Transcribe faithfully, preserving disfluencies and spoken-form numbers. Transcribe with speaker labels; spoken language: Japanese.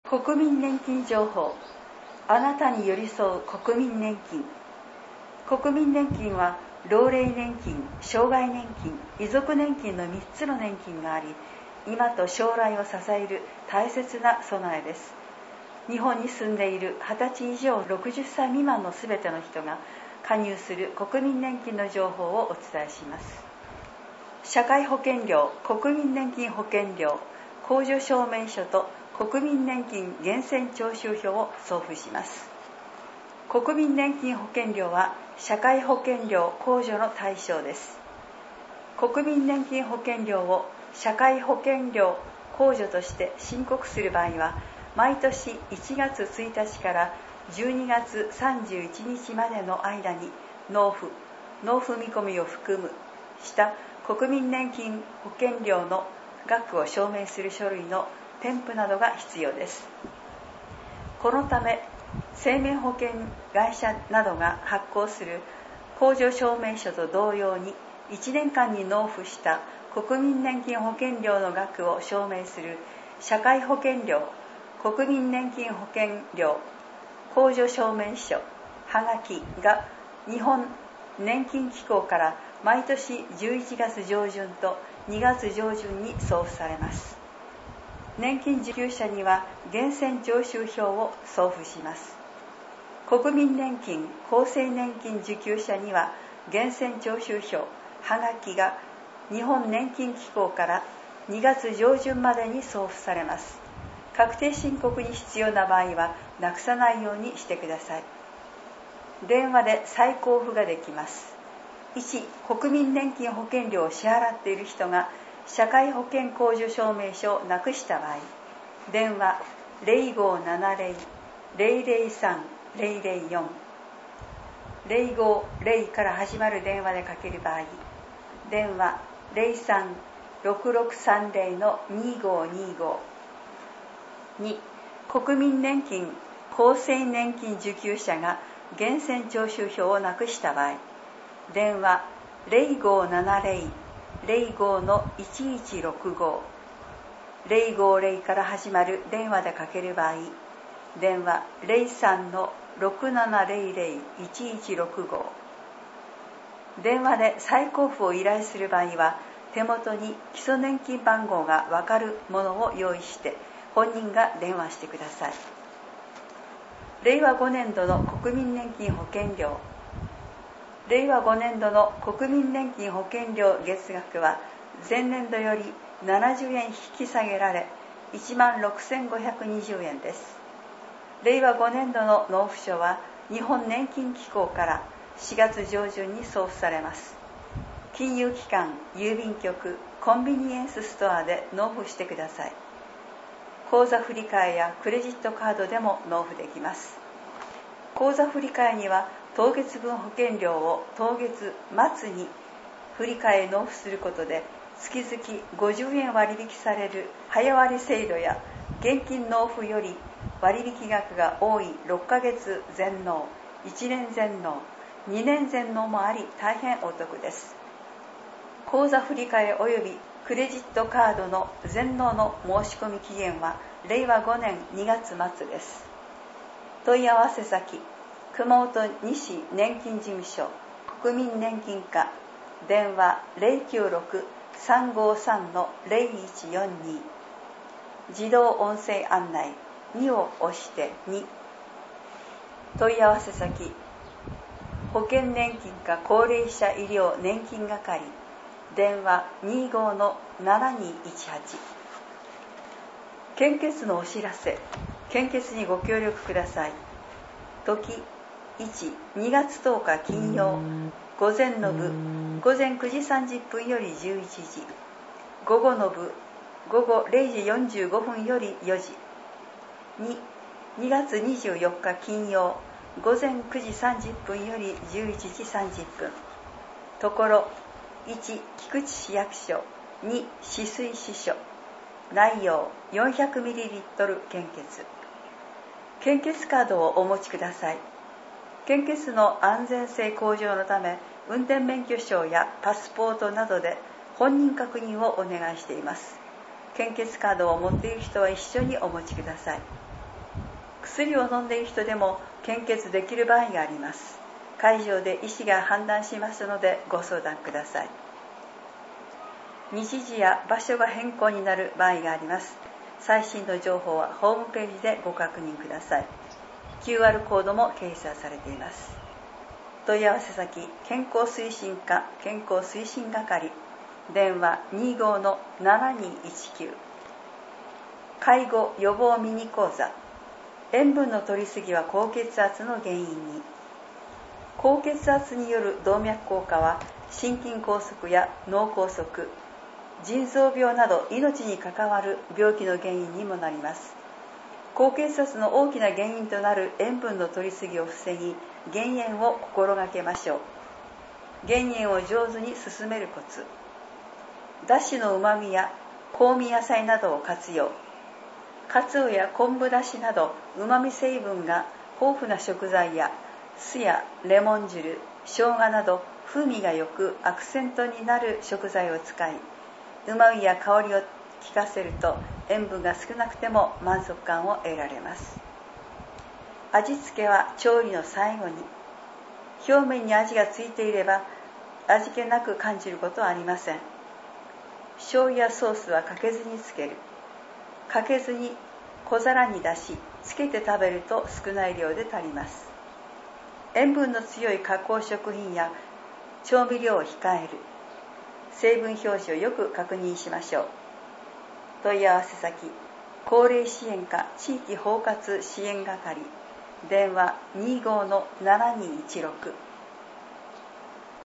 Speaker 1: 国民年金情報。あなたに寄り添う国民年金。国民年金は老齢年金、障害年金、遺族年金のみっつの年金があり、今と将来を支える大切な備えです。日本に住んでいるはたち以上ろくじゅっさい未満のすべての人が加入する国民年金の情報をお伝えします。社会保険料、国民年金保険料、控除証明書と国民年金源泉徴収票を送付します。国民年金保険料は社会保険料控除の対象です。国民年金保険料を社会保険料控除として申告する場合は、毎年いちがつついたちからじゅうにがつさんじゅういちにちまでの間に納付、納付見込みを含むした国民年金保険料の額を証明する書類の添付などが必要です。このため、生命保険会社などが発行する控除証明書と同様に、いちねんかんに納付した国民年金保険料の額を証明する社会保険料、国民年金保険料、控除証明書、はがきが日本年金機構から毎年じゅういちがつじょうじゅんとにがつじょうじゅんに送付されます。年金受給者には源泉徴収票を送付します。国民年金、厚生年金受給者には源泉徴収票、はがきが日本年金機構からにがつじょうじゅんまでに送付されます。確定申告に必要な場合はなくさないようにしてください。電話で再交付ができます。いち、国民年金保険料を支払っている人が社会保険控除証明書をなくした場合、電話 ゼロごーななゼロ ゼロゼロさん ゼロゼロよん ゼロごゼロから始まる電話でかける場合、電話 ゼロさん ろくろくさんゼロ のにごーにご。に、国民年金、厚生年金受給者が源泉徴収票をなくした場合、電話 ゼロごーななゼロ ゼロごのいちいちろくご、ゼロごゼロから始まる電話でかける場合、電話 ゼロさん のろくななゼロゼロ いちいちろくご。電話で再交付を依頼する場合は、手元に基礎年金番号がわかるものを用意して本人が電話してください。れいわごねんどの国民年金保険料。れいわごねんどの国民年金保険料月額は前年度よりななじゅうえん引き下げられ いちまんろくせんごひゃくにじゅうえんです。れいわごねんどの納付書は日本年金機構からしがつじょうじゅんに送付されます。金融機関、郵便局、コンビニエンスストアで納付してください。口座振替やクレジットカードでも納付できます。口座振替には当月分保険料を当月末に振替納付することで月々ごじゅうえん割引される早割制度や現金納付より割引額が多いろっかげつ全納、いちねん全納、にねん全納もあり大変お得です。口座振替及びクレジットカードの全納の申し込み期限はれいわごねんにがつまつです。問い合わせ先、熊本西年金事務所国民年金課、電話 ゼロきゅうろく さんごさん のゼロいちよんに、自動音声案内にを押してに。問い合わせ先、保険年金課高齢者医療年金係、電話 にじゅうご のななにいちはち。献血のお知らせ、献血にご協力ください。時いち、にがつとおか金曜、午前の部、午前くじさんじゅっぷんよりじゅういちじ、午後の部、午後れいじよんじゅうごふんよりよじ。に、にがつにじゅうよっか金曜、午前くじさんじゅっぷんよりじゅういちじさんじゅっぷん。ところいち、菊池市役所、に、止水支所。内容 よんひゃくミリリットル 献血。献血カードをお持ちください。献血の安全性向上のため、運転免許証やパスポートなどで本人確認をお願いしています。献血カードを持っている人は一緒にお持ちください。 薬を飲んでいる人でも献血できる場合があります。会場で医師が判断しますのでご相談ください。日時や場所が変更になる場合があります。最新の情報はホームページでご確認ください。 キューアール コードも掲載されています。問い合わせ先、健康推進課健康推進係、電話 にじゅうごのななにいちきゅう。 介護予防ミニ講座。塩分の摂りすぎは高血圧の原因に。高血圧による動脈硬化は心筋梗塞や脳梗塞、腎臓病など命に関わる病気の原因にもなります。高血圧の大きな原因となる塩分の摂りすぎを防ぎ、減塩を心がけましょう。減塩を上手に進めるコツ。だしのうまみや香味野菜などを活用。かつおや昆布だしなどうまみ成分が豊富な食材や酢やレモン汁、生姜など風味がよくアクセントになる食材を使い、うまみや香りを効かせると塩分が少なくても満足感を得られます。味付けは調理の最後に。表面に味がついていれば味気なく感じることはありません。醤油やソースはかけずにつける。かけずに小皿に出し、つけて食べると少ない量で足ります。塩分の強い加工食品や調味料を控える。成分表示をよく確認しましょう。問い合わせ先、高齢支援課地域包括支援係、電話 にじゅうごのななにいちろく。